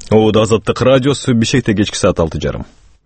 Оуда Азаттык радиосу Бишкекте кечки саат 6:30.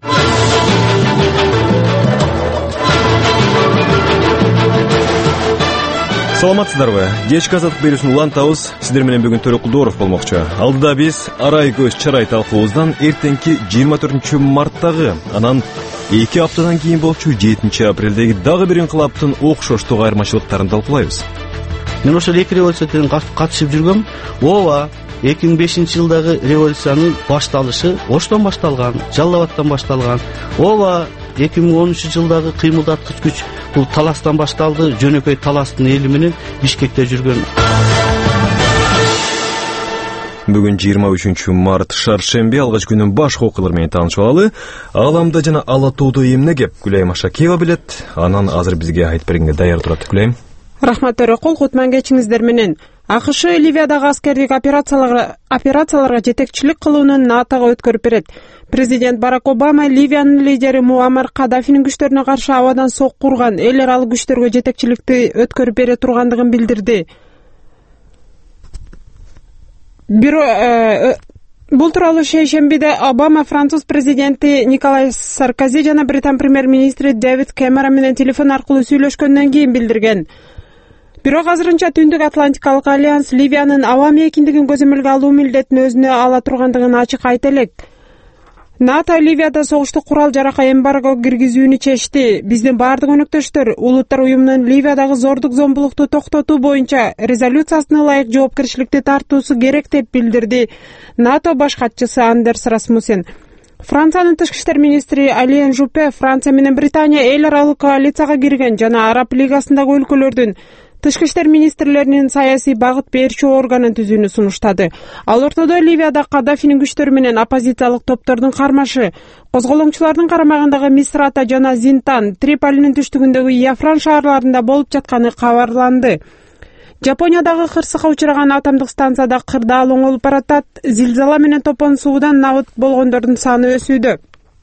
Саламатсыздарбы? Кечки Азаттык берүүсүн улантабыз. Сиздер менен бүгүн Төрөк Кулдоров болмокчу. Алдыда биз арай көз чарай талкуубуздан эртеңки 24-марттагы, анан 2 аптадан кийин болчу 7-апрелдеги дагы бир инкылаптын окшоштук айырмачылыктарын талкуулайбыз. Мен ошол эки революциядан катышып жүргөм. Ооба, 2005-жылдагы революциянын башталышы Оштон башталган, Жалал Абадтан башталган. Ооба, 2013-жылдагы кыймылдаткыч күч бул Таластан башталды. Жөнөкөй Таластын эли менен Бишкекте жүргөн. Бүгүн 23-март шаршемби, алгач күнүн башкы окуялары менен таанышып алалы. Ааламда жана Ала тоодо эмне кеп Гүлайым Ашакиева билет. Анан азыр бизге айтып бергенге даяр турат. Гүлайым. Рахмат Төрөкул, кутман кечиңиздер менен. АКШ Ливиядагы аскердик операцияларга жетекчилик кылуунун натага өткөрүп берет. Президент Барак Обама Ливиянын лидери Муаммар Каддафинин күчтөрүнө каршы абадан сокку урган эл аралык күчтөргө жетекчиликти өткөрүп бере тургандыгын билдирди. Бул тууралуу шейшембиде Обама Француз президенти Николай Саркози жана Британ премьер-министри Дэвид Кэмерон менен телефон аркылуу сүйлөшкөндөн кийин билдирген. Бирок азырынча Түндүк Атлантикалык альянс Ливиянын авами экиндигин көзөмөлгө алуу милдетин өзүнө ала тургандыгын ачык айта элек. НАТО Ливияда согуштук курал-жаракка эмбарго киргизүүнү чечти. Биздин бардык өнөктөштөр Улуттар уюмунун Ливиядагы зордук зомбулукту токтотуу боюнча резолюциясына ылайык жоопкерчиликти тартуусу керек деп билдирди НАТО баш катчысы Андерс Расмуссен. Франциянын тышкы иштер министри Алиен Жупе Франция менен Британия эл аралык коалицияга кирген жана Араб лигасындагы өлкөлөрдүн тышкы иштер министрлеринин саясий багыт берчү органын түзүүнү сунуштады. Ал ортодо Ливияда Каддафинин күчтөрү менен оппозициялык топтордун кармашы, козголоңчулардын карамагындагы Мисрата жана Зинтан, Триполинин түштүгүндөгү Яфран шаарларында болуп жатканы кабарланды. Жапониядагы кырсыкка учураган атомдук станцияда кырдаал оңолуп баратат. Зилзала менен топон суудан набыт болгондордун саны өсүүдө.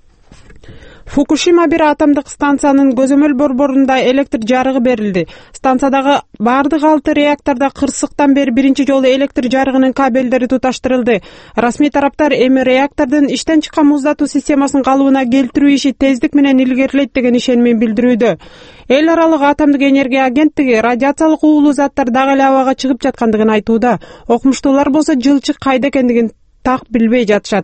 Фукушима 1 атомдук станциянын көзөмөл борборунда электр жарыгы берилди. Станциядагы бардык 6 реактордо кырсыктан бери биринчи жолу электр жарыгынын кабелдери туташтырылды. Расмий тараптар эми реактордун иштен чыккан муздатуу системасын калыбына келтирүү иши тездик менен илгерилет деген ишенимин билдирүүдө. Эл аралык атомдук энергия агенттиги радиациялык уулуу заттар дагы эле абага чыгып жаткандыгын айтууда. Окумуштуулар болсо жылчык кайда экендигин так билбей жатышат.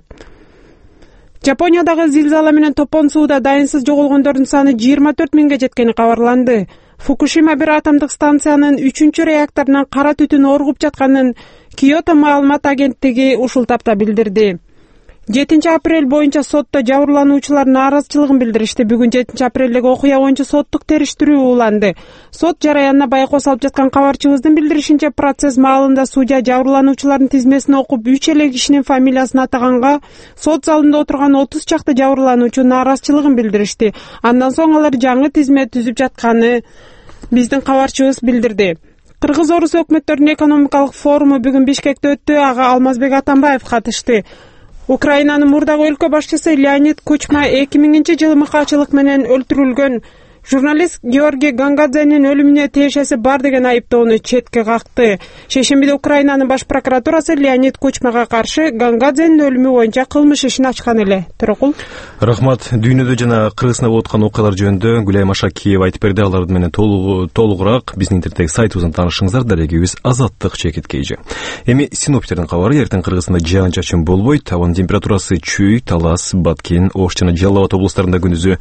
Жапониядагы зилзала менен топон сууда дайынсыз жоголгондордун саны 24 миңге жеткени кабарланды. Фукушима 1 атомдук станциянын 3-чү реакторунан кара түтүн оргуп жатканын Киото маалымат агенттиги ушул тапта билдирди. 7-апрель боюнча сотто жабырлануучулар нааразычылыгын билдиришти. Бүгүн 7-апрелдеги окуя боюнча соттук териштирүү уланды. Сот жараянына байкоо салып жаткан кабарчыбыздын билдиришинче, процесс маалында судья жабырлануучулардын тизмесин окуп 3 эле кишинин фамилиясын атаганга сот залында отурган 30 чакты жабырлануучу нааразычылыгын билдиришти. Андан соң алар жаңы тизме түзүп жатканы биздин кабарчыбыз билдирди. Кыргыз-орус өкмөттөрүнүн экономикалык форуму бүгүн Бишкекте өттү. Ага Алмазбек Атамбаев катышты. Украинанын мурдагы өлкө башчысы Леонид Кучма 2000-жылы мыкаачылык менен өлтүрүлгөн журналист Георгий Гангадзенин өлүмүнө тиешеси бар деген айыптоону четке какты. Шейшембиде Украинанын баш прокуратурасы Леонид Кучмага каршы Гангадзенин өлүмү боюнча кылмыш ишин ачкан эле. Төрөкул. Рахмат. Дүйнөдө жана Кыргызстанда болуп аткан окуялар жөнүндө Гүлайым Ашакиева айтып берди. Алар менен толугураак биздин интернеттеги сайтыбыздан таанышыңыздар. Дарегибиз Азаттык ЧК. Эми синоптиктердин кабары. Эртең Кыргызстанда жаан-чачын болбойт. Абанын температурасы Чүй, Талас, Баткен, Ош жана Жалал Абад облустарында күндүзү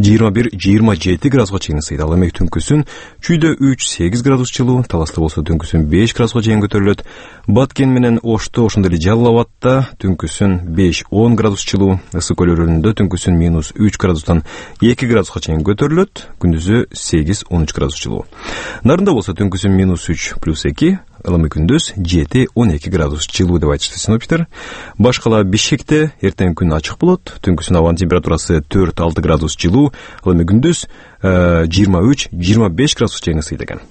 21-27 градуска чейин ысыйт. Ал эми түнкүсүн Чүйдө 3-8 градус жылуу, Таласта болсо түнкүсүн 5 градуска чейин көтөрүлөт. Баткен менен Ошто, ошондой эле Жалал Абадта түнкүсүн 5-10 градус жылуу, ысык көл өрөөнүндө түнкүсүн -3 градустан 2 градуска чейин көтөрүлөт, күндүзү 8-13 градус жылуу. Нарында болсо түнкүсүн -3+2, ылымы күндүз 7-12 градус жылуу деп айтышты синоптиктер. Башкала Бишкекте эртең күн ачык болот. Түнкүсүн абанын температурасы 4-6 градус жылуу, ылымы күндүз 23-25 градус чейин ысыйт экен.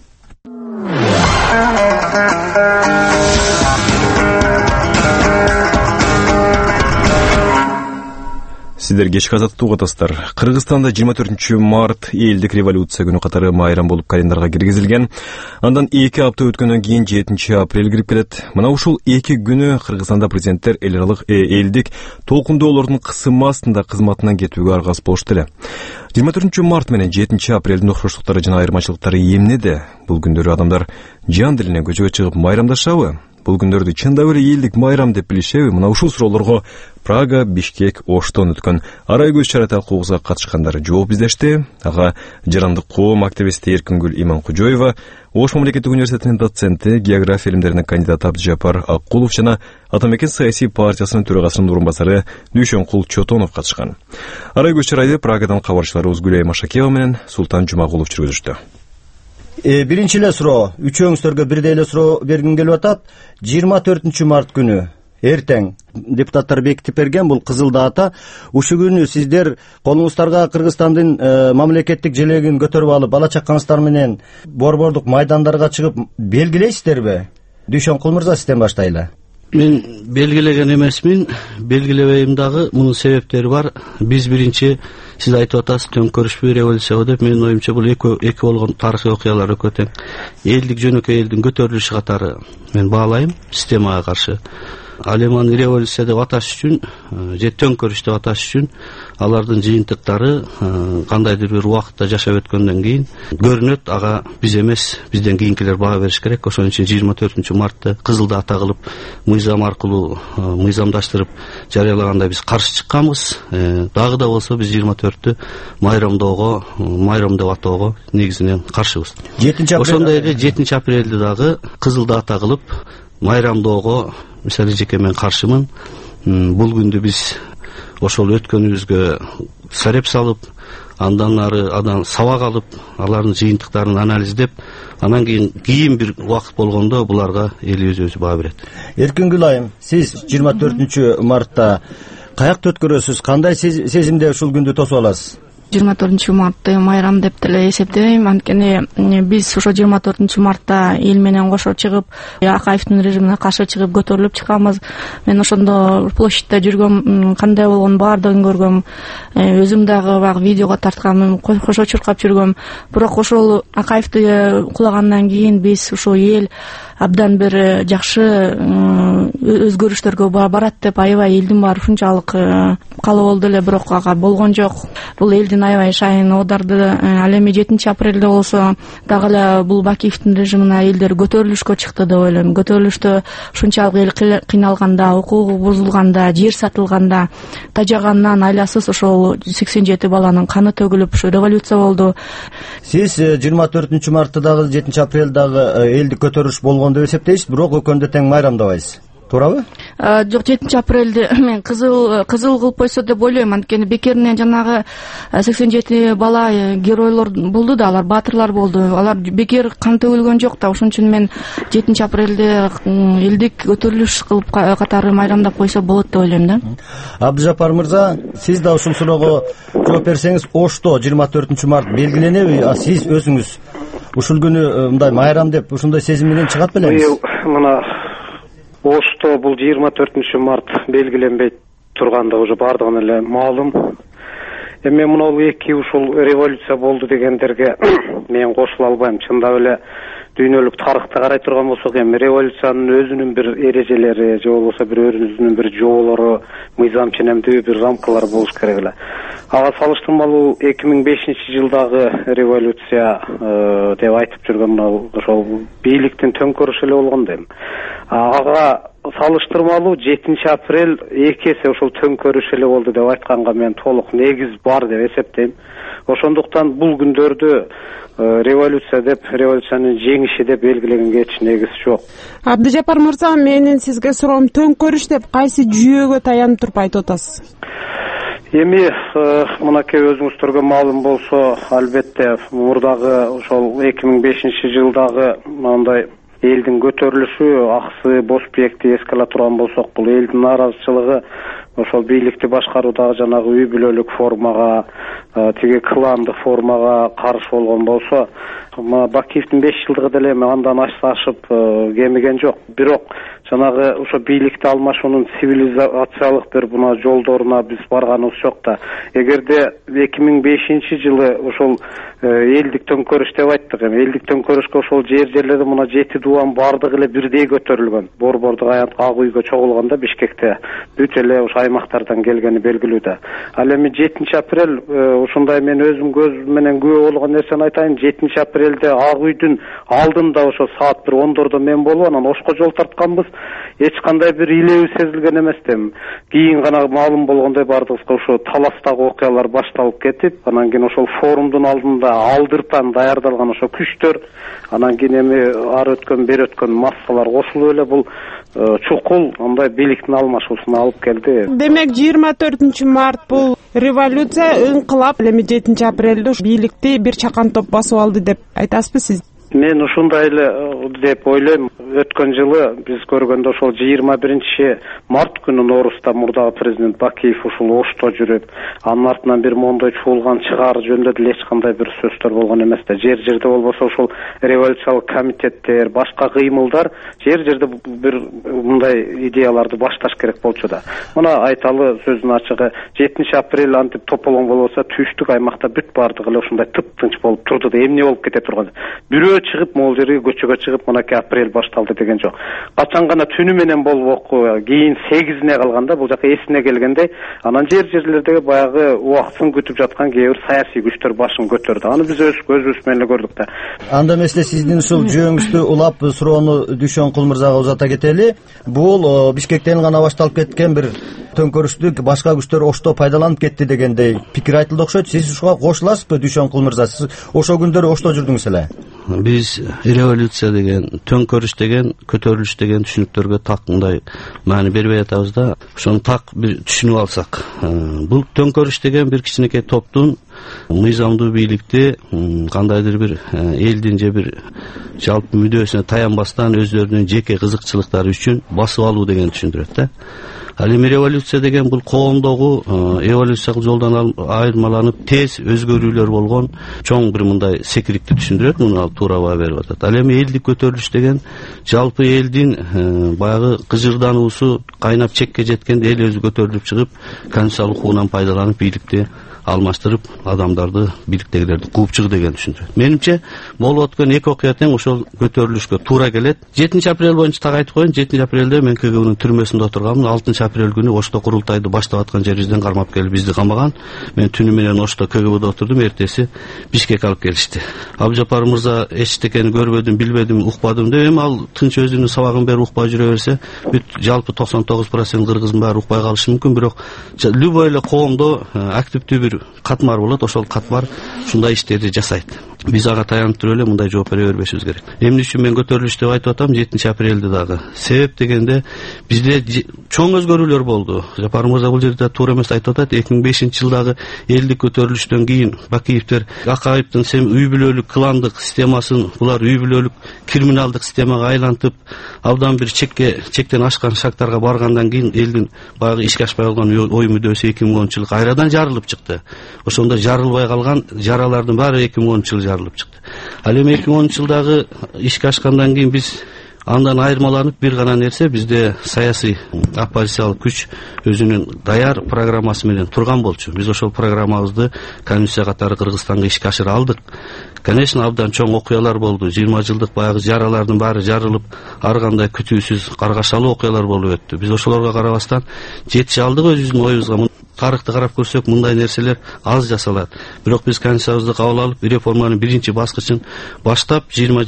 Сиздер кечки азаттык угатасыздар. Кыргызстанда 24 март элдик революция күнү катары майрам болуп календарга киргизилген. Андан 2 апта өткөндөн кийин 7 апрель кирип келет. Мына ушул 2 күнү Кыргызстанда президенттер эл аралык элдик толкундоолордун кысымы астында кызматынан кетүүгө аргас болушту эле. 24 март менен 7 апрелдин окшоштуктары жана айырмачылыктары эмнеде? Бул күндөрү адамдар жан дилине көчөгө чыгып майрамдашабы? Бул күндөрдү чындап эле элдик майрам деп билишеби? Мына ушул суроолорго Прага, Бишкек, Оштон өткөн арай көз чара талкуубузга катышкандар жооп издешти. Ага Жарандык коом активисти Эркингүл Иманкожоева, Ош мамлекеттик университетинин доценти, география илимдеринин кандидаты Абдыжапар Аккулов жана Атамекен саясий партиясынын төрагасынын орун басары Дүйшөнкул Чотонов катышкан. Арай көз чарайды Прагадан кабарчыларыбыз Гүлай Машакиева менен Султан Жумагулов жүргүзүштү. Биринчи эле суроо, үчөөңүздөргө бирдей эле суроо бергим келип атат. 24 март күнү эртең депутаттар бекитип берген бул кызыл дата. Ушул күнү сиздер колуңуздарга Кыргызстандын мамлекеттик желегин көтөрүп алып, бала чакаңыздар менен борбордук майдандарга чыгып белгилейсиздерби? Дүйшөнкул мырза, сизден баштайлы. Мен белгилеген эмесмин, белгилебейм дагы. Мунун себептери бар. Биз биринчи, сиз айтып атасыз, төңкөрүшпү революция деп, менин оюмча бул эки болгон тарыхый окуялар өтө тең. Элдик жөнөкөй элдин көтөрүлүшү катары мен баалайм системага каршы. Ал эми аны революция деп аташ үчүн, же төңкөрүш деп аташ үчүн алардын жыйынтыктары кандайдыр бир убакытта жашап өткөндөн кийин көрүнөт. Ага биз эмес, бизден кийинкилер баа бериш керек. Ошон үчүн 24 мартты кызыл дата кылып, мыйзам аркылуу мыйзамдаштырып жарыялаганда биз каршы чыкканбыз. Дагы да болсо биз 24-тү майрам деп атоого негизинен каршыбыз. Ошондой эле 7 апрелди дагы кызыл дата кылып майрамдоого мисалы жеке мен каршымын. Бул күндү биз ошол өткөнүбүзгө сареп салып, андан ары сабак алып, алардын жыйынтыктарын анализдеп, анан кийин бир убакыт болгондо буларга элибиз өзү баа берет. Эркингүл айым, сиз 24 мартта каякта өткөрөсүз? Кандай сезимде ушул күндү тосуп аласыз? 24 мартты майрам деп деле эсептебейм. Анткени биз ошо 24 мартта эл менен кошо чыгып, Акаевдин режимине каршы чыгып көтөрүлүп чыкканбыз. Мен ошондо площадьта жүргөм, кандай болгон баардыгын көргөм. Өзүм дагы баягы видеого тартканмын, кошо чуркап жүргөм. Бирок ошол Акаевди кулагандан кийин биз ошо эл абдан бир жакшы өзгөрүштөргө барат деп аябай элдин баары ушунчалык калуу болду эле, бирок ага болгон жок. Бул элдин аябай шайын оодарды. Ал эми 7 апрелде болсо дагы эле бул Бакиевдин режимине элдер көтөрүлүшкө чыкты деп ойлойм. Көтөрүлүштө ушунчалык эл кыйналганда, укугу бузулганда, жер сатылганда, тажагандан айласыз ошол 87 баланын каны төгүлүп ушу революция болду. Сиз 24 мартта дагы 7 апрелдагы элди көтөрүш болгон деп эсептейсиз, бирок өкөндө тең майрамдабайсыз. Туурабы? Жок, 7 апрелди мен кызыл кылып койсо деп ойлойм. Анткени бекеринен жанагы 87 бала геройлор болду да, алар баатырлар болду. Алар бекер кан төгүлгөн жок да. Ошон үчүн мен 7 апрелди элдик көтөрүлүш кылып катары майрамдап койсо болот деп ойлойм да. Абдыжапар мырза, сиз да ушул суроого жооп берсеңиз, Ошто 24 март белгиленеби? Сиз өзүңүз ушул күнү мындай майрам деп ушундай сезим менен чыгат белеңиз? Мына Ошто бул 24 март белгиленбей тургандыгы уже бардыгына эле маалым. Эми мына эки ушул революция болду дегендерге мен кошула албайм. Чындап эле дүйнөлүк тарыхты карай турган болсок, эми революциянын өзүнүн бир эрежелери же болбосо бир өзүнүн бир жоболору, мыйзам ченемдүү бир рамкалары болуш керек эле. Ага салыштырмалуу 2005-жылдагы революция деп айтып жүргөн ошол бийликтин төңкөрүшү эле болгон дейм. Ага салыштырмалуу 7 апрель эки эсе ошол төңкөрүш эле болду деп айтканга мен толук негиз бар деп эсептейм. Ошондуктан бул күндөрдү революция деп, революциянын жеңиши деп белгиленге эч негиз жок. Абдыжапар мырза, менин сизге суроом, төңкөрүш деп кайсы жүйөгө таянып туруп айтып атасыз? Эми мынакей өзүңүздөргө маалым болсо, албетте мурдагы ошол 2005-жылдагы мындай элдин көтөрүлүшү, Аксы, Бошбекти эске ала турган болсок, бул элдин нааразычылыгы ошол бийликти башкаруудагы жанагы үй бүлөлүк формага, тиги кландык формага каршы болгон болсо, Бакиевдин 5 жылдыгы деле эми андан ашып кемиген жок. Бирок жанагы ошо бийликти алмашуунун цивилизациялык бир мына жолдоруна биз барганыбыз жок да. Эгерде 2005-жылы ошол элдик төңкөрүш деп айттык, эми элдик төңкөрүшкө ошол жерлерде мына 7 дубан бардыгы эле бирдей көтөрүлгөн. Борбордук аянт Ак үйгө чогулганда Бишкекте бүт эле ошо аймактардан келгени белгилүү да. Ал эми 7 апрель ушундай мен өзүм көз менен күбө болгон нерсени айтайын. 7 апрелде Ак үйдүн алдында ошо саат 10:00 мен болуп анан Ошко жол тартканбыз. Эч кандай бир илебиз сезилген эмес дем. Кийин гана маалым болгондой бардыгыбызга ошо таластагы окуялар башталып кетип, анан кийин ошол форумдун алдында алдыртан даярдалган ошо күчтөр, анан кийин эми ары өткөн бери өткөн массалар кошулуп эле бул чукул андай бийликтин алмашуусуна алып келди. Демек 24 март бул революция, инкылап, эми 7 апрелде бийликти бир чакан топ басып алды деп айтасызбы сиз? Мен ушундай эле деп ойлойм. Өткөн жылы биз көргөндө ошол 21 март күнү Ноорузда мурдагы президент Бакиев ушул Ошто жүрүп, анын артынан бир мондой чуулган чыгаар жөнүндө деле эч кандай бир сөздөр болгон эмес да. Жер-жерде болбосо ошол революциялык комитеттер, башка кыймылдар жер-жерде бир мындай идеяларды башташ керек болчу да. Мына айталы сөздүн ачыгы 7 апрель антип тополоң болбосо түштүк аймакта бүт бардыгы эле ушундай тып-тынч болуп турду да. Эмне болуп кете турган? Бирөө чыгып, могул жерге көчөгө чыгып, мынакей апрель башталды деген жок. Качан гана түнү менен болуп кийин 8-ине калганда бул жака эсине келгенде, анан жерлердеги баягы убактын күтүп жаткан кээ бир саясий күчтөр башын көтөрдү. Аны биз көзүбүз менен көрдүк да. Анда эмесе сиздин ушул жөөңүздү улап суроону Дүйшөнкул мырзага узата кетели. Бул Бишкектен гана башталып кеткен бир төңкөрүштү башка күчтөр Ошто пайдаланып кетти дегендей пикир айтылды окшойт. Сиз ушуга кошуласызбы, Дүйшөнкул мырза? Сиз ошол күндөрү Ошто жүрдүңүз эле. Биз революция деген, төңкөрүш деген, көтөрүлүш деген түшүнүктөргө так мындай маани бербей атабыз да. Ошону так бир түшүнүп алсак, бул төңкөрүш деген бир кичинекей топтун мыйзамдуу бийликти кандайдыр бир элдин же бир жалпы мүдөөсүнө таянбастан өздөрүнүн жеке кызыкчылыктары үчүн басып алуу деген түшүндүрөт да. Ал эми революция деген бул коомдогу эволюциялык жолдон айырмаланып тез өзгөрүүлөр болгон чоң бир мындай секириктти түшүндүрөт. Муну туурабай берип атат. Ал эми элдик көтөрүлүш деген жалпы элдин баягы кыжырдануусу кайнап чекке жеткенде эл өзү көтөрүлүп чыгып, конституциялык укугунан пайдаланып бийликти алмаштырып, адамдарды, бийликтегилерди кууп чыгуу деген түшүндүрөт. Менимче, болуп өткөн эки окуя тең ошол көтөрүлүшкө туура келет. 7 апрель боюнча так айтып коеюн, 7 апрелде мен КГБнын түрмөсүндө отурганмын. 6 апрель күнү Ошто курултайды баштап аткан жерибизден кармап келип бизди камаган. Мен түнү менен Ошто КГБде отурдум, эртеси Бишкекке алып келишти. Абжапар мырза эчтекени көрбөдүм, билбедим, укпадым деп, эми ал тынч өзүнүн сабагын берип укпай жүрө берсе, бүт жалпы 99% кыргыздын баары укпай калышы мүмкүн, бирок любой эле коомдо активдүү катмар болот, ошол катмар ушундай иштерди жасайт. Биз ага таянып туруп эле мындай жооп бере бербешибиз керек. Эмне үчүн мен көтөрүлүш деп айтып атам 7 апрелде дагы? Себеп дегенде бизде чоң өзгөрүүлөр болду. Жапар мырза бул жерде туура эмес айтып атат. 2005-жылдагы элдик көтөрүлүштөн кийин Бакиевдер Акаевдин үй бүлөлүк кландык системасын булар үй бүлөлүк криминалдык системага айлантып, абдан бир чектен ашкан шактарга баргандан кийин элдин баягы ишке ашпай калган ой мүдөөсү 2010-жылы кайрадан жарылып чыкты. Ошондо жарылбай калган жаралардын баары 2010-жылы жарылып чыкты. Ал эми 2010-жылдагы ишке ашкандан кийин биз андан айырмаланып бир гана нерсе, бизде саясий оппозициялык күч өзүнүн даяр программасы менен турган болчу. Биз ошол программабызды Конституция катары Кыргызстанга ишке ашыра алдык. Конечно, абдан чоң окуялар болду. 20 жылдык баягы жаралардын баары жарылып, ар кандай күтүүсүз каргашалуу окуялар болуп өттү. Биз ошолорго карабастан жетише алдык өзүбүздүн оюбузга. Тарыхты карап көрсөк, мындай нерселер аз жасалат. Бирок биз конституциябызды кабыл алып, реформанын биринчи баскычын баштап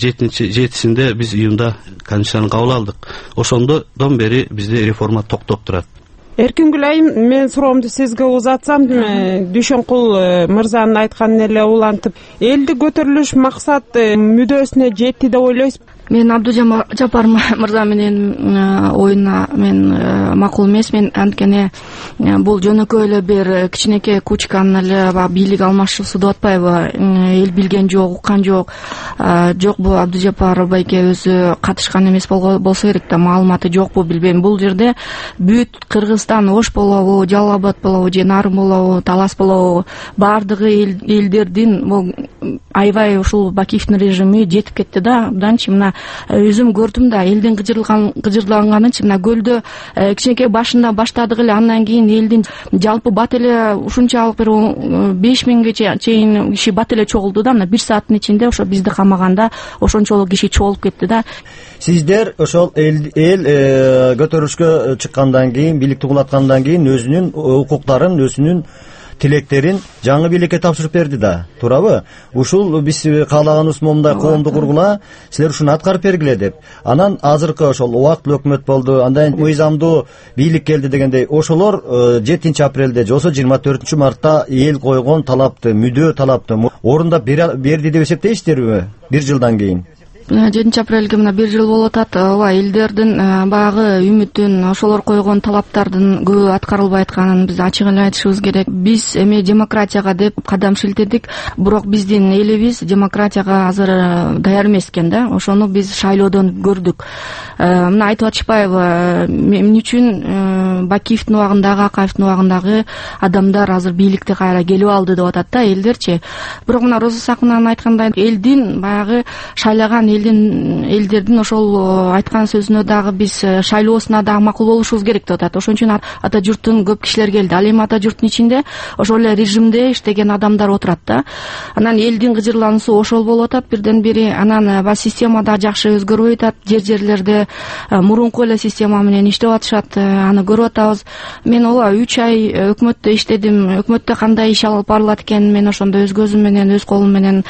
27-синде биз июнда конституцияны кабыл алдык. Ошондон бери бизде реформа токтоп турат. Эркин Гүлайым, мен суроомду сизге узатсам, Дүйшөнкул мырзанын айтканын эле улантып, элди көтөрүлүш максат мүдөөсүнө жетти деп ойлойсузбу? Мен Абдужапар мырза менен оюна мен макул эмесмин, анткени бул жөнөкөй эле бир кичинекей кучканын эле бийлик алмашуусу деп атпайбы, эл билген жок, уккан жок. Жок, бул Абдужапар байке өзү катышкан эмес болсо керек да, маалыматы жокпу билбейм. Бул жерде бүт Кыргызстан, Ош болобу, Жалал Абад болобу же Нарын болобу, Талас болобу, баардыгы элдердин бул аябай ушул Бакиевдин режими жетип кетти да. Абданчы мына өзүм көрдүм да, элдин кыжырданганынчы мына көлдө кичинекей башында баштадык эле, андан кийин элдин жалпы бат эле ушунчалык бир 5000ге чейин киши бат эле чогулду да, мына 1 сааттын ичинде ошо бизди камаганда ошончолук киши чогулуп кетти да. Сиздер ошол эл көтөрүлүшкө чыккандан кийин, бийликти кулаткандан кийин өзүнүн укуктарын, өзүнүн тилектерин жаңы бийликке тапшырып берди да, туурабы? Ушул биз каалаганыбыз момундай коомду кургула, силер ушуну аткарып бергиле деп. Анан азыркы ошол убактылуу өкмөт болду, андан мыйзамдуу бийлик келди дегендей, ошолор 7-апрелде же болбосо 24-мартта эл койгон талапты, мүдөө талапты орундап берди деп эсептейсиздерби 1 жылдан кийин? 7-апрелге мына 1 жыл болуп атат. Ооба, элдердин баягы үмүтүн, ошолор койгон талаптардын көбү аткарылбай атканын биз ачык эле айтышыбыз керек. Биз эми демократияга деп кадам шилтедик, бирок биздин элибиз демократияга азыр даяр эмес экен да. Ошону биз шайлоодон көрдүк. Мына айтып атышпайбы, эмне үчүн Бакиевдин убагындагы, Акаевдин убагындагы адамдар азыр бийликте кайра келип алды деп атат да, элдерчи. Бирок мына Роза Сакынанын айткандай, элдин баягы шайлаган элдердин ошол айткан сөзүнө дагы биз шайлоосуна дагы макул болушубуз керек деп атат. Ошон үчүн ата журттун көп кишилер келди. Ал эми ата журттун ичинде ошол эле режимде иштеген адамдар отурат да. Анан элдин кыжырлануусу ошол болуп атат бирден бири. Анан система да жакшы өзгөрбөй атат. Жерлерде мурунку эле система менен иштеп атышат. Аны көрүп атабыз. Мен ооба 3 ай өкмөттө иштедим. Өкмөттө кандай иш алып барылат экен, мен ошондо өз көзүм менен, өз колум менен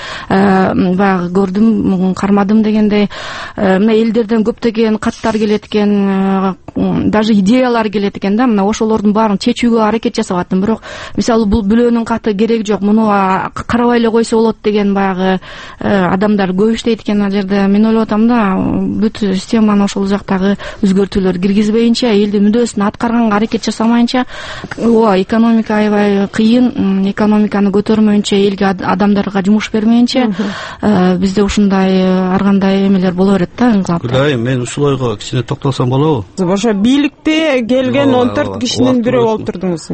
баягы көрдүм, кармадым дегендей. Мына элдерден көптөгөн каттар келет экен, даже идеялар келет экен да. Мына ошолордун баарын чечүүгө аракет жасап аттым. Бирок мисалы бул бүлөөнүн каты керек жок, муну карабай эле койсо болот деген баягы адамдар көп иштейт экен ал жерде. Мен ойлоп атам да, бүт системаны ошол жактагы өзгөртүүлөр киргизбейинче, элдин мүдөөсүн аткарганга аракет жасамайынча, ооба, экономика аябай кыйын. Экономиканы көтөрмөйүнчө, элге, адамдарга жумуш бермейинче, бизде ушундай ар кандай эмелер боло берет да, ыңгылап. Кудайым, мен ушул ойго кичине токтолсом болобу? Ошо бийликте келген 14 кишинин бири болуп турдуңуз.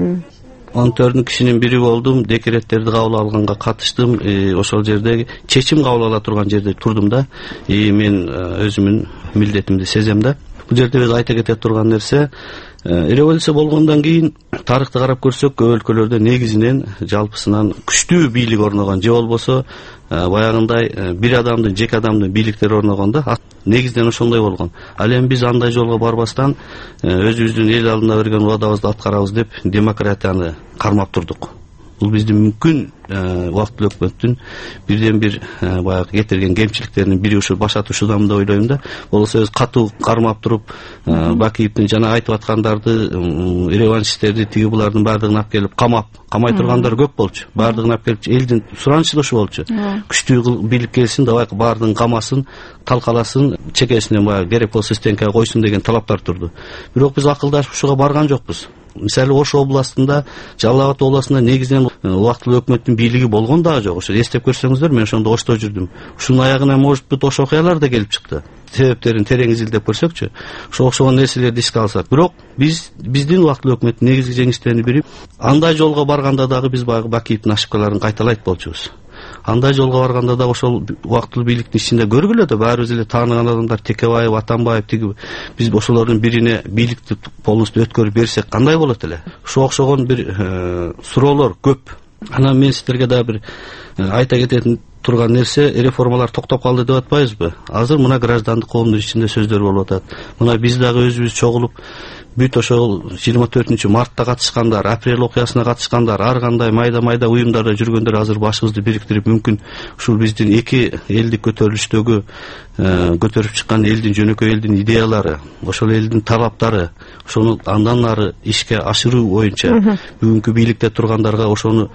14 кишинин бири болдум, декреттерди кабыл алганга катыштым. Ошол жерде чечим кабыл ала турган жерде турдум да. Мен өзүмүн милдетимди сезем да. Бул жерде биз айта кете турган нерсе, революция болгондон кийин тарыхты карап көрсөк, көп өлкөлөрдө негизинен жалпысынан күчтүү бийлик орногон, же болбосо баягындай бир адамдын, жеке адамдын бийликтери орногон да. Негизден ошондой болгон. Ал эми биз андай жолго барбастан өзүбүздүн эл алдына берген убадабызды аткарабыз деп демократияны кармап турдук. Бул биздин мүмкүн убактылуу өкмөттүн бирден бир баягы кетирген кемчиликтеринин бири ушул башатуушудан деп ойлойм да. Болсо өз катуу кармап туруп Бакиевдин жана айтып аткандарды, реваншисттерди, тиги булардын баардыгын алып келип камай тургандар көп болчу. Баардыгын алып келип элдин суранычы да ошо болчу. Күчтүү бийлик келсин, давай баардыгын камасын, талкаласын, чекесинен баягы керек болсо стенкага койсун деген талаптар турду. Бирок биз акылдашып ушуга барган жокпуз. Мисалы Ош областында, Жалал Абад областында негизинен убактылуу өкмөттүн бийлиги болгон дагы жок. Ошо эстеп көрсөңүздөр, мен ошондо Ошто жүрдүм. Ушунун аягына может быть Ош окуялар да келип чыкты. Себептерин терең изилдеп көрсөкчү, ошо окшогон нерселерди эске алсак. Бирок биздин убактылуу өкмөттүн негизги жеңиштеринин бири, андай жолго барганда дагы биз баягы Бакиевдин ошибкаларын кайталайт болчубуз. Андай жолго барганда да ошол убактылуу бийликтин ичинде көргүлө да, баарыбыз эле тааныган адамдар, Текебаев, Атамбаев, тиги биз ошолордун бирине бийликти полностью өткөрүп берсек кандай болот эле? Ошо окшогон бир суроолор көп. Анан мен сиздерге да бир айта кететін турган нерсе, реформалар токтоп калды деп атпайбызбы? Азыр мына граждандык коомдун ичинде сөздөр болуп атат. Мына биз дагы өзүбүз чогулуп, бүт ошол 24-мартта катышкандар, апрель окуясына катышкандар, ар кандай майда уюмдарда жүргөндөр азыр башыбызды бириктирип, мүмкүн ушул биздин эки элдик көтөрүлүштөгү көтөрүп чыккан элдин, жөнөкөй элдин идеялары, ошол элдин талаптары, ошону андан ары ишке ашыруу боюнча бүгүнкү бийликте тургандарга ошону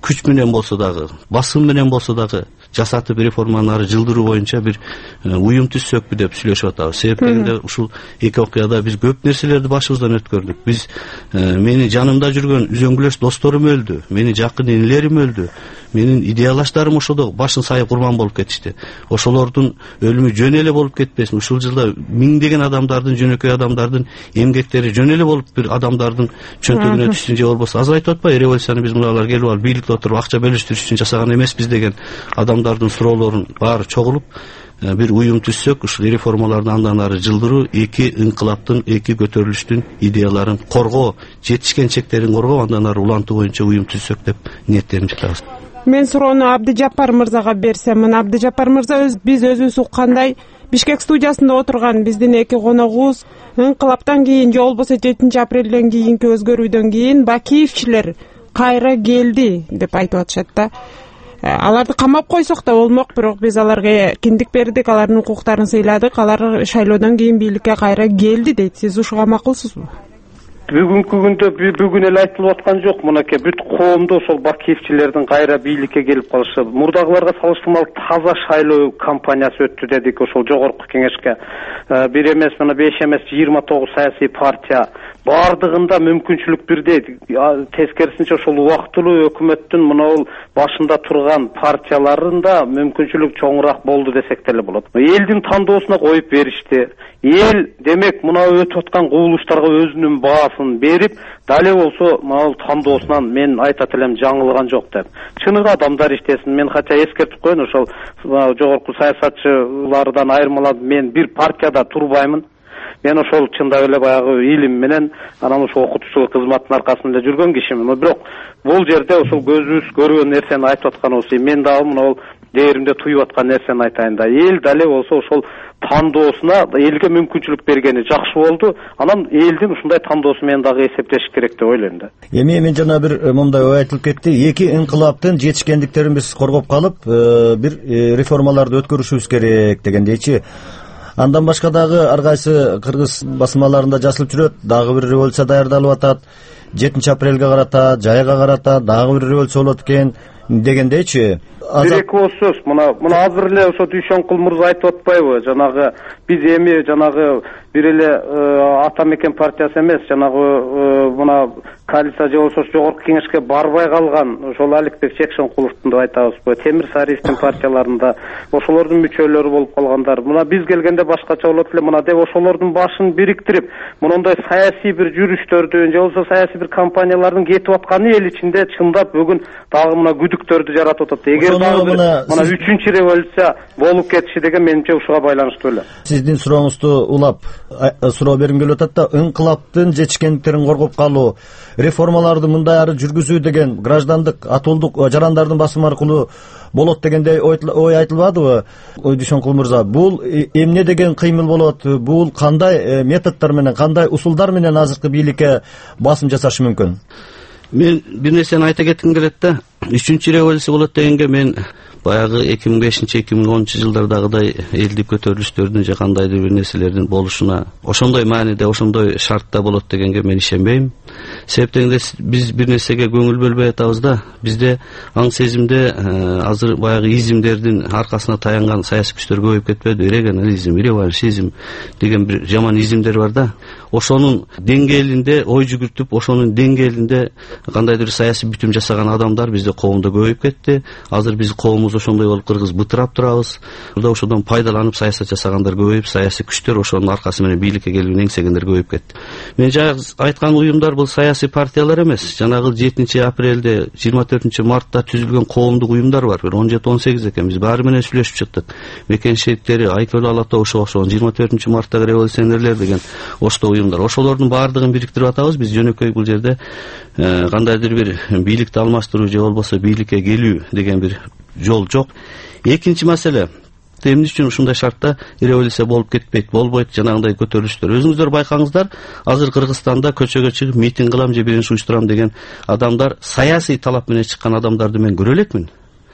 күч менен болсо дагы, басым менен болсо дагы жасатып реформаларды жылдыруу боюнча бир уюм түзсөкпү деп сүйлөшүп атабыз. Себептегенде ушул эки окуяда биз көп нерселерди башыбыздан өткөрдүк. Биз менин жанымда жүргөн үзөңгүлөш досторум өлдү, менин жакын инилерим өлдү, менин идеялаштарым ошодо башын сайып курман болуп кетишти. Ошолордун өлүмү жөн эле болуп кетпесин. Ушул жылда миңдеген адамдардын, жөнөкөй адамдардын эмгектери жөн эле болуп бир адамдардын чөнтөгүнө түшсүн же болбосо азыр айтып атпайбы, революцияны биз муналар келип алып бийликте отуруп акча бөлүштүрүш үчүн жасаган эмеспиз деген адамдардын суроолорун баары чогулуп бир уюм түзсөк, ушул реформаларды андан ары жылдыруу, эки инкылаптын, эки көтөрүлүштүн идеяларын коргоо, жетишкен чектерин коргоо, андан ары улантуу боюнча уюм түзсөк деп ниеттенип жатабыз. Мен суроону Абдыжаппар мырзага берсем, мына Абдыжаппар мырза, биз өзүбүз уккандай Бишкек студиясында отурган биздин эки коногубуз инкылаптан кийин же болбосо 7 апрелден кийинки өзгөрүүдөн кийин Бакиевчилер кайра келди деп айтып атышат да. Аларды камап койсок да болмок, бирок биз аларга эркиндик бердик, алардын укуктарын сыйладык, алар шайлоодон кийин бийликке кайра келди дейт. Сиз ушуга макулсузбу? Бүгүнкү күндө бүгүн эле айтылып аткан жок, мынакей бүт коомдо ошол Бакиевчилердин кайра бийликке келип калышы. Мурдагыларга салыштырмалуу таза шайлоо кампаниясы өттү дедик ошол жогорку кеңешке. Бир эмес, мына 5 эмес 29 саясий партия бардыгында мүмкүнчүлүк бирдей. Тескерисинче ошол убактылуу өкмөттүн мына башында турган партияларында мүмкүнчүлүк чоңураак болду десек деле болот. Элдин тандоосуна коюп беришти. Эл демек мына өтүп аткан кубулуштарга өзүнүн баасын берип, дале болсо мына тандоосунан мен айтат элем жаңылган жок деп. Чыныгы адамдар иштесин. Мен хотя эскертип коеюн, ошол жогорку саясатчылардан айырмаланып мен бир партияда турбаймын. Мен ошол чындап эле баягы илим менен анан ошол окутуучулук кызматынын аркасында жүргөн кишимин. Бирок бул жерде ошол көзүбүз көргөн нерсени айтып атканыбыз, мен дагы мына дээримде туюп аткан нерсени айтайын да. Эл дале болсо ошол тандоосуна элге мүмкүнчүлүк бергени жакшы болду. Анан элдин ушундай тандоосу менен дагы эсептеш керек деп ойлойм да. Эми мен жана бир мындай ой айтылып кетти. Эки инкылаптын жетишкендиктерин биз коргоп калып, бир реформаларды өткөрүшүбүз керек дегендейчи. Андан башка дагы ар кайсы кыргыз басмаларында жазылып жүрөт, дагы бир революция даярдалып атат. 7 апрелге карата, жайга карата дагы бир революция болот экен дегендейчи. Бир-эки сөз, мына азыр эле ошо Дүйшөнкул мырза айтып атпайбы? Жанагы биз эми жанагы бир эле ата мекен партиясы эмес, жанагы мына коалиция же болсо жогорку кеңешке барбай калган ошол Аликбек Чекшенкуловдун деп айтабызбы, Темир Сариевдин партияларында ошолордун мүчөлөрү болуп калгандар. Мына биз келгенде башкача болот эле, мына деп ошолордун башын бириктирип, мындай саясий бир жүрүштөрдүн же болсо саясий бир кампаниялардын кетип атканы эл ичинде чындап бүгүн дагы мына күдүктөрдү жаратып атат. Эгер мына 3-чү революция болуп кетиши деген менимче ушуга байланыштуу эле. Сиздин сурооңузду улап суроо бергим келип атат да, инкылаптын жетишкендиктерин коргоп калуу, реформаларды мындай ары жүргүзүү деген граждандык атуулдук жарандардын басымы аркылуу болот дегендей ой айтылбадыбы? Дүйшөнкул мырза, бул эмне деген кыймыл болот? Бул кандай методдор менен, кандай усулдар менен азыркы бийликке басым жасашы мүмкүн? Мен бир нерсени айта кетким келет да. 3-чү революция болот дегенге мен баягы 2005-2010 жылдардагыдай элдик көтөрүлүштөрдүн же кандайдыр бир нерселердин болушуна ошондой мааниде, ошондой шартта болот дегенге мен ишенбейм. Себептегенде биз бир нерсеге көңүл бөлбөй атабыз да. Бизде аң сезимде азыр баягы изимдердин аркасына таянган саясий күчтөр көбөйүп кетпеди? Регионализм, реваншизм деген бир жаман изимдер бар да. Ошонун деңгээлинде ой жүгүртүп, ошонун деңгээлинде кандайдыр саясий бүтүм жасаган адамдар бизде коомдо көбөйүп кетти. Азыр биз коомубуз ошондой болуп кыргыз бытырап турабыз. Ошодон пайдаланып саясат жасагандар көбөйүп, саясий күчтөр ошонун аркасы менен бийликке келүүнү эңсегендер көбөйүп кетти. Мен жана айткан уюмдар бул саясий партиялар эмес. Жанагы 7 апрелде 24 мартта түзүлгөн коомдук уюмдар бар. Бир 17-18 экен. Биз баары менен сүйлөшүп чыктык. Мекен шериктери, Айкөл Алатоо ошо 24 марттагы революционерлер деген ошто уюмдар. Ошолордун баардыгын бириктирип атабыз. Биз жөнөкөй бул жерде кандайдыр бир бийликти алмаштыруу же болбосо бийликке келүү деген бир жол жок. Экинчи маселе, эмне үчүн ушундай шартта революция болуп кетпейт, болбойт жанагындай көтөрүлүштөр? Өзүңүздөр байкаңыздар, азыр Кыргызстанда көчөгө чыгып митинг кылам же биринчи уюштурам деген адамдар, саясий талап менен чыккан адамдарды мен көрө элекмин.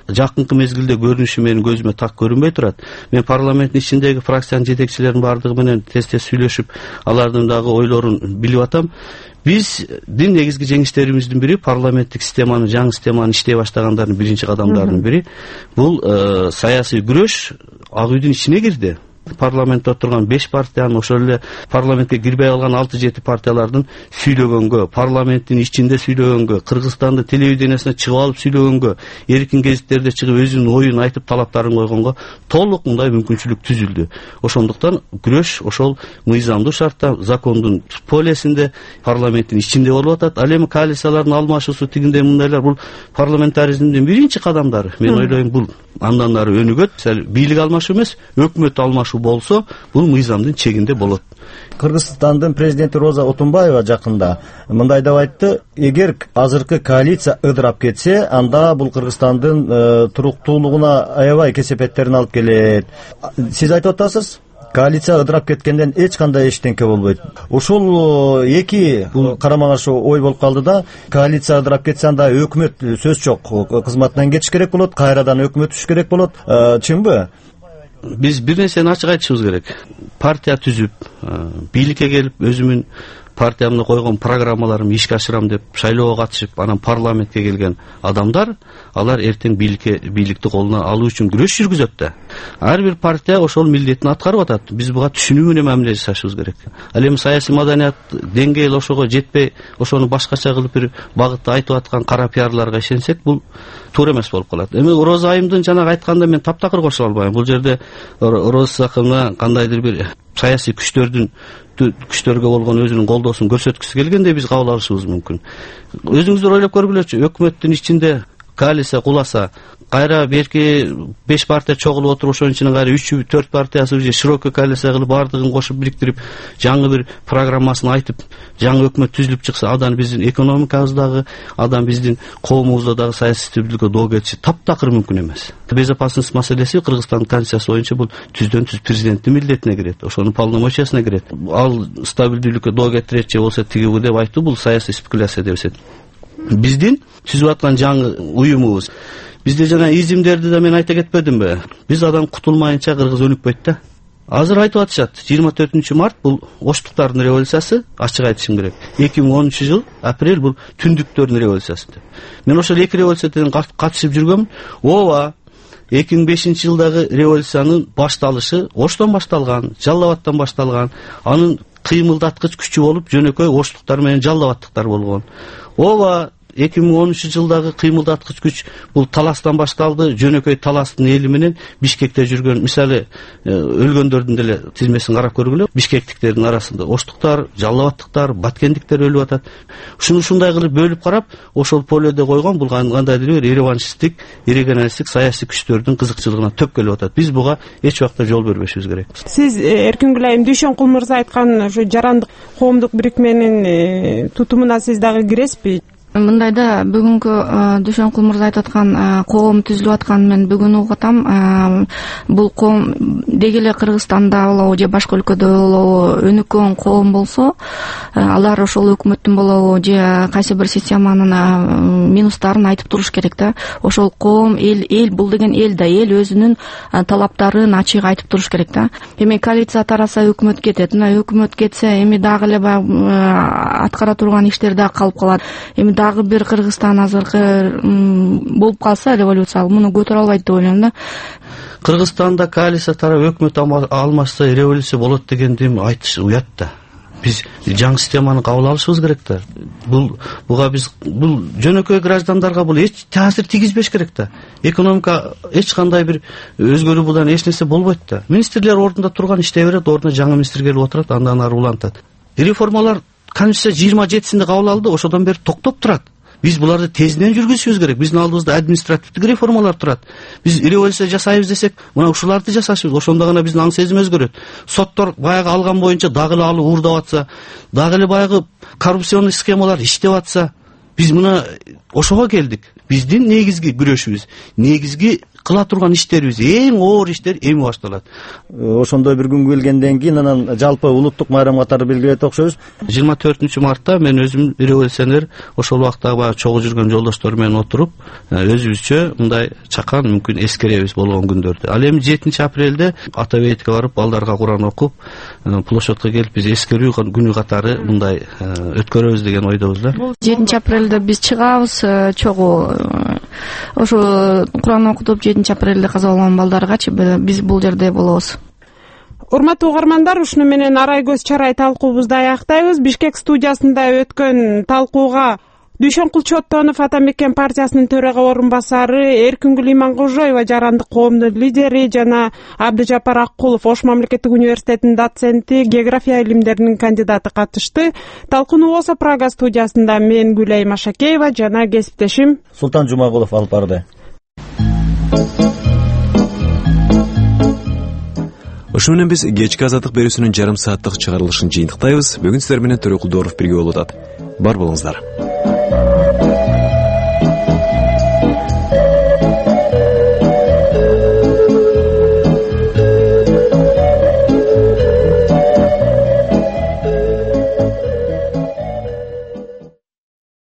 жакынкы мезгилде көрүнүшү менин көзүмө так көрүнбөй турат. Мен парламенттин ичиндеги фракциянын жетекчилеринин баардыгы менен тез сүйлөшүп, алардын дагы ойлорун билип атам. Биздин негизги жеңиштерибиздин бири парламенттик системаны, жаңы системаны иштей баштагандардын биринчи кадамдарынын бири бул саясий күрөш Ак үйдүн ичине кирди. Парламентте отурган 5 партиянын, ошол эле парламентке кирбей калган 6-7 партиялардын сүйлөгөнгө, парламенттин ичинде сүйлөгөнгө, Кыргызстандын телевидениясына чыгып алып сүйлөгөнгө, эркин гезиттерде чыгып өзүнүн оюн айтып, талаптарын койгонго толук мындай мүмкүнчүлүк түзүлдү. Ошондуктан күрөш ошол мыйзамдуу шартта, закондун полесинде, парламенттин ичинде болуп атат. Ал эми коалициялардын алмашуусу, тигиндей мындайлар, бул парламентаризмдин биринчи кадамдары. Мен ойлойм, бул андан ары өнүгөт. Бийлик алмашуу эмес, өкмөт алмашуу болсо, бул мыйзамдын чегинде болот. Кыргызстандын президенти Роза Отунбаева жакында мындай деп айтты: эгер азыркы коалиция ыдырап кетсе, анда бул Кыргызстандын туруктуулугуна аябай кесепеттерин алып келет. Сиз айтып атасыз, коалиция ыдырап кеткенден эч кандай эчтеңке болбойт. Ушул эки карама каршы ой болуп калды да, коалиция ыдырап кетсе, анда өкмөт сөз жок, кызматынан кетиш керек болот, кайрадан өкмөт түшүш керек болот. Чынбы? Биз бир нерсени ачык айтышыбыз керек. Партия түзүп, бийликке келип, өзүмүн партиямда койгон программаларымды ишке ашырам деп шайлоого катышып, анан парламентке келген адамдар, алар эртең бийликти колуна алуу үчүн күрөш жүргүзөт да. Ар бир партия ошол милдетин аткарып атат. Биз буга түшүнүү менен мамиле жасашыбыз керек. Ал эми саясий маданият деңгээли ошого жетпей, ошону башкача кылып бир багытта айтып аткан кара пиарларга ишенсек, бул туура эмес болуп калат. Эми Роза айымдын жанагы айтканда мен таптакыр кошула албайм. Бул жерде Роза акымга кандайдыр бир саясий күчтөргө болгон өзүнүн колдоосун көрсөткүсү келгендей биз кабыл алышыбыз мүмкүн. Өзүңүздөр ойлоп көргүлөчү, өкмөттүн ичинде коалиция куласа, кайра берки 5 партия чогулуп отуруп, ошонун ичинен кайра 3-4 партиясы же широкий коалиция кылып, баардыгын кошуп бириктирип, жаңы бир программасын айтып, жаңы өкмөт түзүлүп чыкса, адан биздин экономикабыздагы, адан биздин коомубузда дагы саясий стабилдүүлүккө доо кетиши таптакыр мүмкүн эмес. Безопасность маселеси Кыргызстандын конституциясы боюнча бул түздөн-түз президенттин милдетине кирет, ошонун полномочиясына кирет. Ал стабилдүүлүккө доо кетирет же болбосо тигиби деп айтуу, бул саясий спекуляция деп эсептейм. Биздин түзүп аткан жаңы уюмубуз, бизде жана изимдерди да мен айта кетпедимби? Биз адам кутулмайынча Кыргыз өнүкпөйт да. Азыр айтып атышат, 24 март бул оштуктардын революциясы, ачык айтышым керек. 2010 жыл апрель бул түндүктөрдүн революциясы деп. Мен ошол эки революциядан катышып жүргөм. Ооба, 2005 жылдагы революциянын башталышы Оштон башталган, Жалал Абадтан башталган. Анын кыймылдаткыч күчү болуп жөнөкөй оштуктар менен Жалал Абадтыктар болгон. Ооба, 2013 жылдагы кыймылдаткыч күч бул Таластан башталды. Жөнөкөй Таластын эли менен Бишкекте жүргөн, мисалы, өлгөндөрдүн деле тизмесин карап көргүлө. Бишкектиктердин арасында оштуктар, жалалабаттыктар, баткендиктер өлүп атат. Ушундай кылып бөлүп карап, ошол поледе койгон бул кандайдыр бир реваншисттик, регионалисттик саясий күчтөрдүн кызыкчылыгына төп келип атат. Биз буга эч убакта жол бербешибиз керек. Сиз Эркин Гүлайым Дүйшөнкул мырза айткан ушу жарандык коомдук бирикменин тутумуна сиз дагы киресизби? Мындайда бүгүнкү Дүйшөнкул мырза айтып аткан коом түзүлүп атканын мен бүгүн угуп атам. Бул коом деги эле Кыргызстанда болобу же башка өлкөдө болобу өнүккөн коом болсо, алар ошол өкмөттүн болобу же кайсы бир системанын минустарын айтып туруш керек да. Ошол коом, эл бул деген эл да, эл өзүнүн талаптарын ачык айтып туруш керек да. Эми коалиция тараса өкмөт кетет. Өкмөт кетсе, эми дагы эле аткара турган иштер да калып калат. Эми дагы бир Кыргызстан азыркы болуп калса революция, муну көтөрө албайт деп ойлойм да. Кыргызстанда коалиция тарап өкмөт алмашса революция болот дегенди айтыш уят да. Биз жаңы системаны кабыл алышыбыз керек да. Буга биз бул жөнөкөй граждандарга бул эч таасир тийгизбеш керек да. Экономика эч кандай бир өзгөрүү будан эч нерсе болбойт да. Министрлер ордунда турган иштей берет, ордуна жаңы министр келип отурат, андан ары улантат. Реформалар Конституция 27-синде кабыл алды, ошодон бери токтоп турат. Биз буларды тезинен жүргүзүшүбүз керек. Биздин алдыбызда административдик реформалар турат. Биз революция жасайбыз десек, мына ушуларды жасашыбыз, ошондо гана биздин аң сезим өзгөрөт. Соттор баягы алган боюнча дагы эле алып уурдап атса, дагы эле баягы коррупционный схемалар иштеп атса, биз мына ошого келдик. Биздин негизги күрөшүбүз, негизги кыла турган иштерибиз, эң оор иштер эми башталат. Ошондой бир күн келгенден кийин анан жалпы улуттук майрам катары белгилеп окшойбуз. 24 мартта мен өзүм революционер ошол убактагы чогуу жүргөн жолдоштор менен отуруп өзүбүзчө мындай чакан мүмкүн эскеребиз болгон күндөрдү. Ал эми 7 апрелде ата бейитке барып балдарга Куран окуп, площадка келип биз эскерүү күнү катары мындай өткөрөбүз деген ойдобуз да. 7 апрелде биз чыгабыз чогуу. Ошо Куран окутуп 7 апрелде каза болгон балдаргачы биз бул жерде болобуз. Урматтуу угармандар, ушуну менен арай көз чарай талкуубузду аяктайбыз. Бишкек студиясында өткөн талкууга Дүйшөн Кулчоттонов Атамекен партиясынын төрага орун басары, Эркингүл Иманкожоева жарандык коомдун лидери жана Абдыжапар Аккулов Ош мамлекеттик университетинин доценти, география илимдеринин кандидаты катышты. Талкууну Осо Прага студиясында мен Гүлай Машакеева жана кесиптешим Султан Жумагулов алып барды. Ошо менен биз кечки азаттык берүүсүнүн жарым сааттык чыгарылышын жыйынтыктайбыз. Бүгүн сиздер менен Төрөкул Дооров бирге болуп атат. Бар болуңуздар.